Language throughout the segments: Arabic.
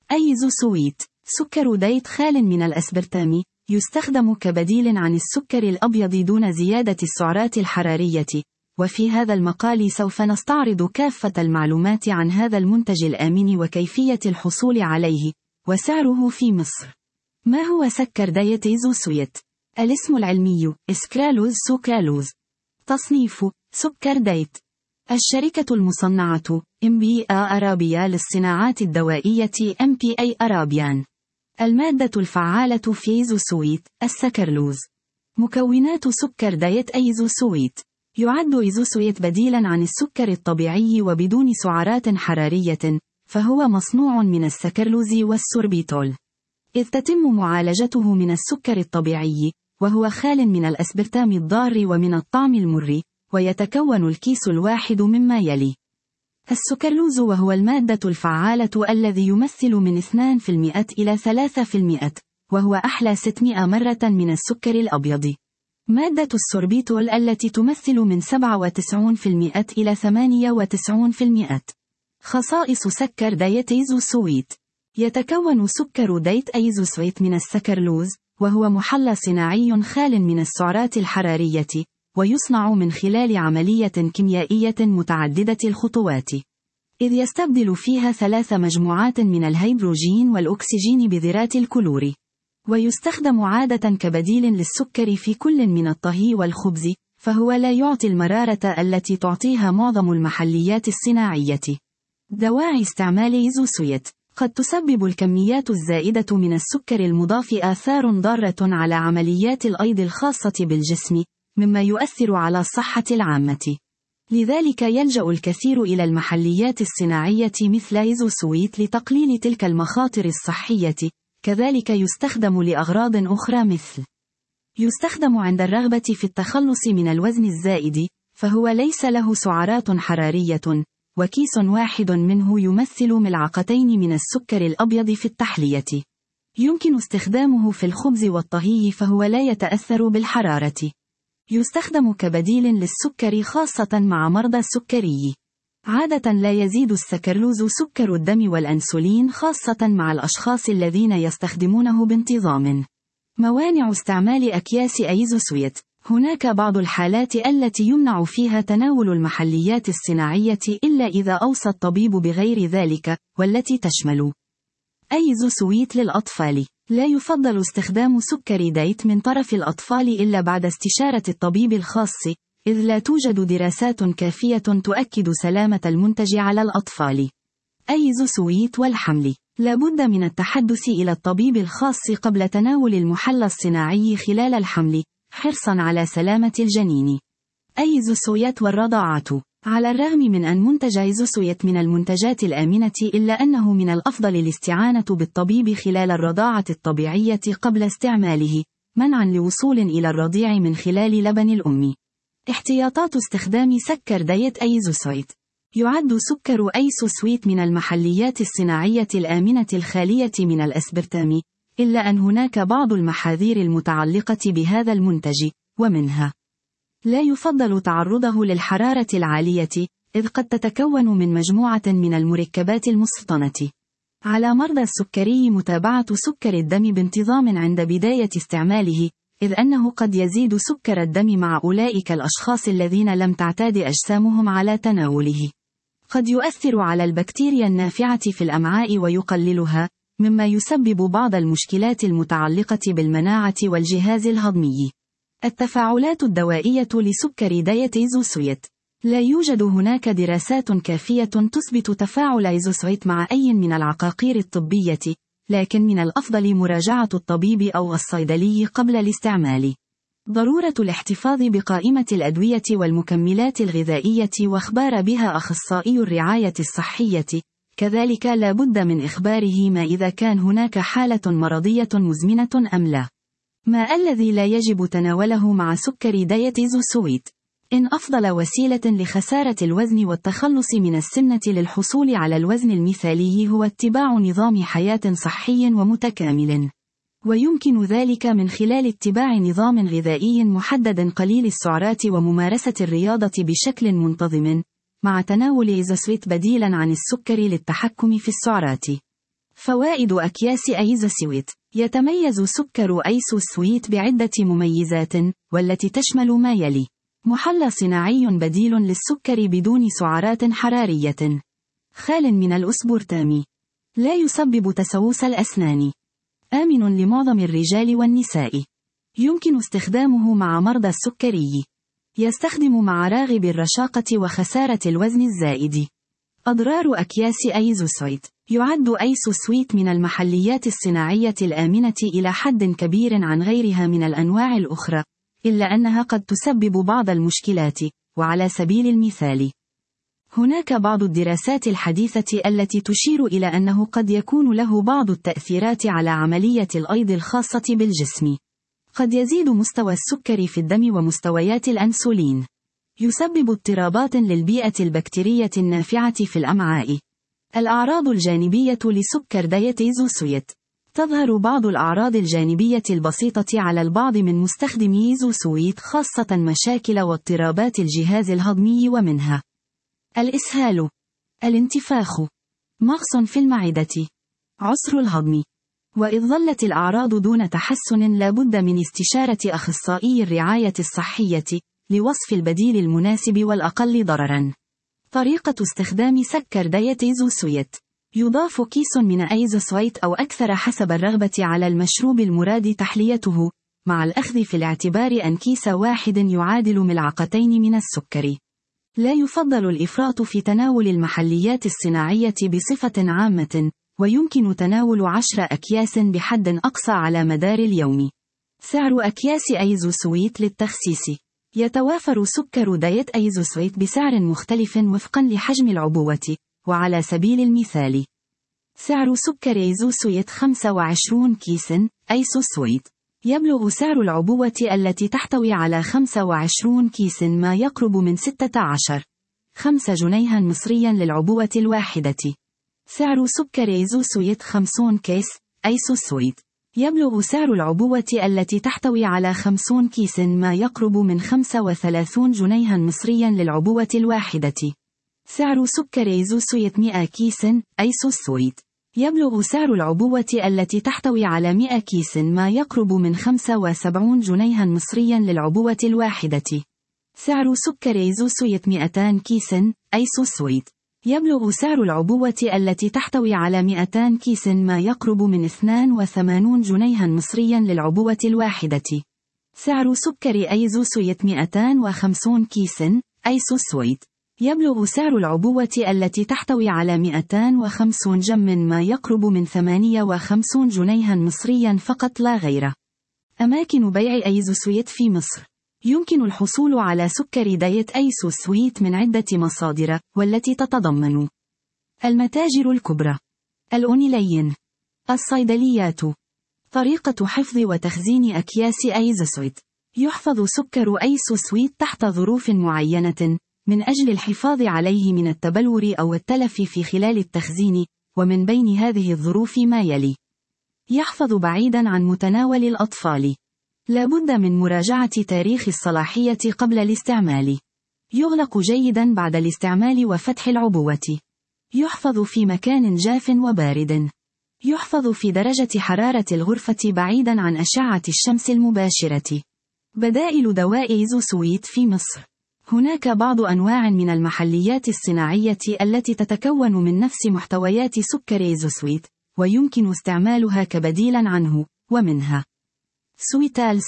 أيزوسويت. سكر دايت خال من الأسبرتام، يستخدم كبديل عن السكر الأبيض دون زيادة السعرات الحرارية. وفي هذا المقال سوف نستعرض كافة المعلومات عن هذا المنتج الآمن وكيفية الحصول عليه، وسعره في مصر. ما هو سكر دايت أيزوسويت؟ الاسم العلمي إسكرالوز سوكرالوز. تصنيف سكر دايت. الشركة المصنعة MBA أرابيا للصناعات الدوائية MPA أرابيان. المادة الفعالة في أيزوسويت السكرلوز. مكونات سكر دايت أيزوسويت. يعد أيزوسويت بديلا عن السكر الطبيعي وبدون سعرات حرارية، فهو مصنوع من السكرلوز والسوربيتول، إذ تتم معالجته من السكر الطبيعي، وهو خال من الأسبرتام الضار ومن الطعم المر، ويتكون الكيس الواحد مما يلي: السكرلوز، وهو المادة الفعالة الذي يمثل من 2% إلى 3%، وهو أحلى 600 مرة من السكر الأبيض. مادة السوربيتول التي تمثل من 97% إلى 98%. خصائص سكر دايت أيزوسويت. يتكون سكر دايت أيزوسويت من السكرلوز، وهو محلى صناعي خال من السعرات الحرارية، ويصنع من خلال عملية كيميائية متعددة الخطوات، إذ يستبدل فيها 3 مجموعات من الهيدروجين والأكسجين بذرات الكلور. ويستخدم عادة كبديل للسكر في كل من الطهي والخبز، فهو لا يعطي المرارة التي تعطيها معظم المحليات الصناعية. دواعي استعمال أيزوسويت. قد تسبب الكميات الزائدة من السكر المضاف آثار ضارة على عمليات الأيض الخاصة بالجسم، مما يؤثر على الصحة العامة. لذلك يلجأ الكثير إلى المحليات الصناعية مثل أيزوسويت لتقليل تلك المخاطر الصحية. كذلك يستخدم لأغراض أخرى، مثل يستخدم عند الرغبة في التخلص من الوزن الزائد، فهو ليس له سعرات حرارية، وكيس واحد منه يمثل ملعقتين من السكر الأبيض في التحلية. يمكن استخدامه في الخبز والطهي، فهو لا يتأثر بالحرارة. يستخدم كبديل للسكر خاصة مع مرضى السكري. عادة لا يزيد السكرلوز سكر الدم والأنسولين، خاصة مع الأشخاص الذين يستخدمونه بانتظام. موانع استعمال أكياس أيزوسويت. هناك بعض الحالات التي يمنع فيها تناول المحليات الصناعية إلا إذا أوصى الطبيب بغير ذلك، والتي تشمل أيزوسويت للأطفال. لا يفضل استخدام سكر دايت من طرف الأطفال إلا بعد استشارة الطبيب الخاص، إذ لا توجد دراسات كافية تؤكد سلامة المنتج على الأطفال. أيزوسويت والحمل. لا بد من التحدث إلى الطبيب الخاص قبل تناول المحلى الصناعي خلال الحمل، حرصا على سلامة الجنين. أيزوسويت والرضاعة. على الرغم من أن منتج أيزوسويت من المنتجات الآمنة، إلا أنه من الأفضل الاستعانة بالطبيب خلال الرضاعة الطبيعية قبل استعماله، منعا لوصول إلى الرضيع من خلال لبن الأم. احتياطات استخدام سكر دايت أيزوسويت. يعد سكر أيزوسويت من المحليات الصناعية الآمنة الخالية من الأسبرتام، إلا أن هناك بعض المحاذير المتعلقة بهذا المنتج، ومنها: لا يفضل تعرضه للحرارة العالية، إذ قد تتكون من مجموعة من المركبات المسرطنة. على مرضى السكري متابعة سكر الدم بانتظام عند بداية استعماله، إذ أنه قد يزيد سكر الدم مع أولئك الأشخاص الذين لم تعتاد أجسامهم على تناوله. قد يؤثر على البكتيريا النافعة في الأمعاء ويقللها، مما يسبب بعض المشكلات المتعلقة بالمناعة والجهاز الهضمي. التفاعلات الدوائية لسكر دايت أيزوسويت. لا يوجد هناك دراسات كافية تثبت تفاعل أيزوسويت مع أي من العقاقير الطبية، لكن من الأفضل مراجعة الطبيب أو الصيدلي قبل الاستعمال. ضرورة الاحتفاظ بقائمة الأدوية والمكملات الغذائية وإخبار بها أخصائي الرعاية الصحية. كذلك لا بد من إخباره ما إذا كان هناك حالة مرضية مزمنة أم لا. ما الذي لا يجب تناوله مع سكر دايت أيزوسويت؟ إن أفضل وسيلة لخسارة الوزن والتخلص من السمنة للحصول على الوزن المثالي هو اتباع نظام حياة صحي ومتكامل. ويمكن ذلك من خلال اتباع نظام غذائي محدد قليل السعرات وممارسة الرياضة بشكل منتظم، مع تناول أيزوسويت بديلا عن السكر للتحكم في السعرات. فوائد أكياس أيزوسويت. يتميز سكر أيزوسويت بعدة مميزات، والتي تشمل ما يلي: محلى صناعي بديل للسكر بدون سعرات حرارية، خال من الأسبرتام، لا يسبب تسوس الأسنان، آمن لمعظم الرجال والنساء، يمكن استخدامه مع مرضى السكري، يستخدم مع راغب الرشاقة وخسارة الوزن الزائد. أضرار أكياس أيزوسويت. يعد أيزوسويت من المحليات الصناعية الآمنة إلى حد كبير عن غيرها من الأنواع الأخرى، إلا أنها قد تسبب بعض المشكلات. وعلى سبيل المثال، هناك بعض الدراسات الحديثة التي تشير إلى أنه قد يكون له بعض التأثيرات على عملية الأيض الخاصة بالجسم. قد يزيد مستوى السكر في الدم ومستويات الأنسولين. يسبب اضطرابات للبيئة البكتيرية النافعة في الأمعاء. الأعراض الجانبية لسكر دايت أيزوسويت. تظهر بعض الأعراض الجانبية البسيطة على البعض من مستخدمي أيزوسويت، خاصة مشاكل واضطرابات الجهاز الهضمي، ومنها الإسهال، الانتفاخ، مغص في المعدة، عسر الهضم. وإذ ظلت الأعراض دون تحسن، لا بد من استشارة أخصائي الرعاية الصحية لوصف البديل المناسب والأقل ضرراً. طريقة استخدام سكر دايت أيزوسويت. يضاف كيس من أيزوسويت أو أكثر حسب الرغبة على المشروب المراد تحليته، مع الأخذ في الاعتبار أن كيس واحد يعادل ملعقتين من السكر. لا يفضل الإفراط في تناول المحليات الصناعية بصفة عامة، ويمكن تناول 10 أكياس بحد أقصى على مدار اليوم. سعر أكياس أيزوسويت للتخسيس. يتوافر سكر دايت أيزوسويت بسعر مختلف وفقا لحجم العبوة، وعلى سبيل المثال، سعر سكر أيزوسويت 25 كيس أيزوسويت يبلغ سعر العبوة التي تحتوي على 25 كيس ما يقرب من 16.5 جنيها مصريا للعبوة الواحدة. سعر سكر أيزوسويت 50 كيس أيزوسويت يبلغ سعر العبوة التي تحتوي على 50 كيس ما يقرب من 35 جنيها مصريا للعبوة الواحدة. سعر سكر أيزوسويت 100 كيس أيزوسويت يبلغ سعر العبوة التي تحتوي على 100 كيس ما يقرب من 75 جنيها مصريا للعبوة الواحدة. سعر سكر أيزوسويت 200 كيس أيزوسويت يبلغ سعر العبوة التي تحتوي على 200 كيس ما يقرب من 82 جنيها مصريا للعبوة الواحدة. سعر سكر أيزوسويت 250 كيس أيزوسويت يبلغ سعر العبوة التي تحتوي على 250 جم ما يقرب من 58 جنيها مصريا فقط لا غير. أماكن بيع أيزوسويت في مصر. يمكن الحصول على سكر دايت أيزوسويت من عدة مصادر، والتي تتضمن: المتاجر الكبرى، الأونلاين، الصيدليات. طريقة حفظ وتخزين أكياس أيزوسويت. يحفظ سكر أيزوسويت تحت ظروف معينة، من أجل الحفاظ عليه من التبلور أو التلف في خلال التخزين، ومن بين هذه الظروف ما يلي: يحفظ بعيدا عن متناول الأطفال. لا بد من مراجعة تاريخ الصلاحية قبل الاستعمال. يغلق جيدا بعد الاستعمال وفتح العبوة. يحفظ في مكان جاف وبارد. يحفظ في درجة حرارة الغرفة بعيدا عن أشعة الشمس المباشرة. بدائل دواء أيزوسويت في مصر. هناك بعض أنواع من المحليات الصناعية التي تتكون من نفس محتويات سكر أيزوسويت، ويمكن استعمالها كبديلا عنه، ومنها: سويتال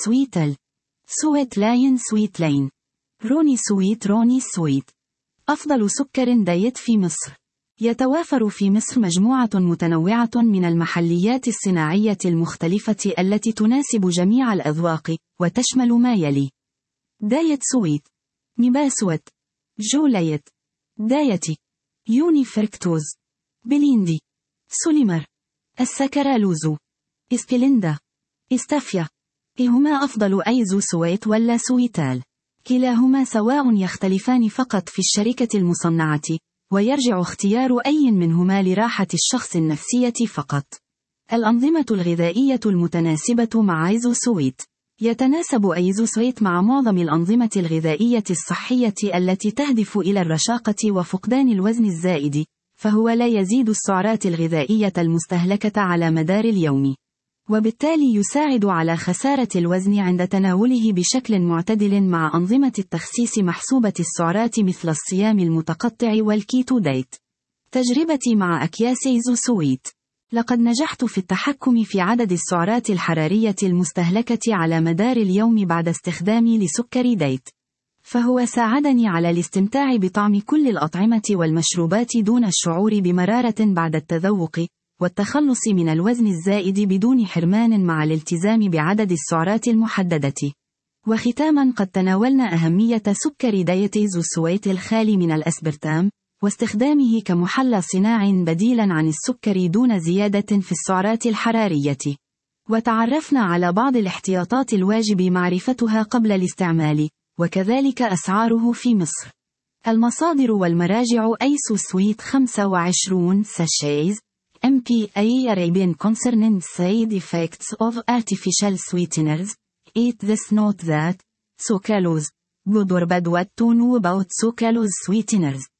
سويت لاين سويت لين، روني سويت. أفضل سكر دايت في مصر. يتوافر في مصر مجموعة متنوعة من المحليات الصناعية المختلفة التي تناسب جميع الأذواق، وتشمل ما يلي: دايت سويت، نباسوت، جولايت، دايتي، يوني فركتوز، بليندي، سوليمر، السكرالوز، إسبليندا، إستافيا. هما أفضل أيزوسويت ولا سويتال؟ كلاهما سواء، يختلفان فقط في الشركة المصنعة، ويرجع اختيار أي منهما لراحة الشخص النفسية فقط. الأنظمة الغذائية المتناسبة مع أيزوسويت. يتناسب أيزوسويت مع معظم الأنظمة الغذائية الصحية التي تهدف إلى الرشاقة وفقدان الوزن الزائد، فهو لا يزيد السعرات الغذائية المستهلكة على مدار اليوم، وبالتالي يساعد على خسارة الوزن عند تناوله بشكل معتدل مع أنظمة التخسيس محسوبة السعرات مثل الصيام المتقطع والكيتو دايت. تجربتي مع أكياس إيزو سويت. لقد نجحت في التحكم في عدد السعرات الحرارية المستهلكة على مدار اليوم بعد استخدامي لسكر دايت. فهو ساعدني على الاستمتاع بطعم كل الأطعمة والمشروبات دون الشعور بمرارة بعد التذوق، والتخلص من الوزن الزائد بدون حرمان مع الالتزام بعدد السعرات المحددة. وختاما، قد تناولنا أهمية سكر دايت إيزو سويت الخالي من الأسبرتام، واستخدامه كمحلى صناع بديلا عن السكر دون زيادة في السعرات الحرارية. وتعرفنا على بعض الاحتياطات الواجب معرفتها قبل الاستعمال، وكذلك أسعاره في مصر. المصادر والمراجع: أيسو سويت 25 ساشيز MPA Arabian concerning side effects of artificial sweeteners. Eat this, note that sucralose. Good or bad, what to know about sucralose sweeteners.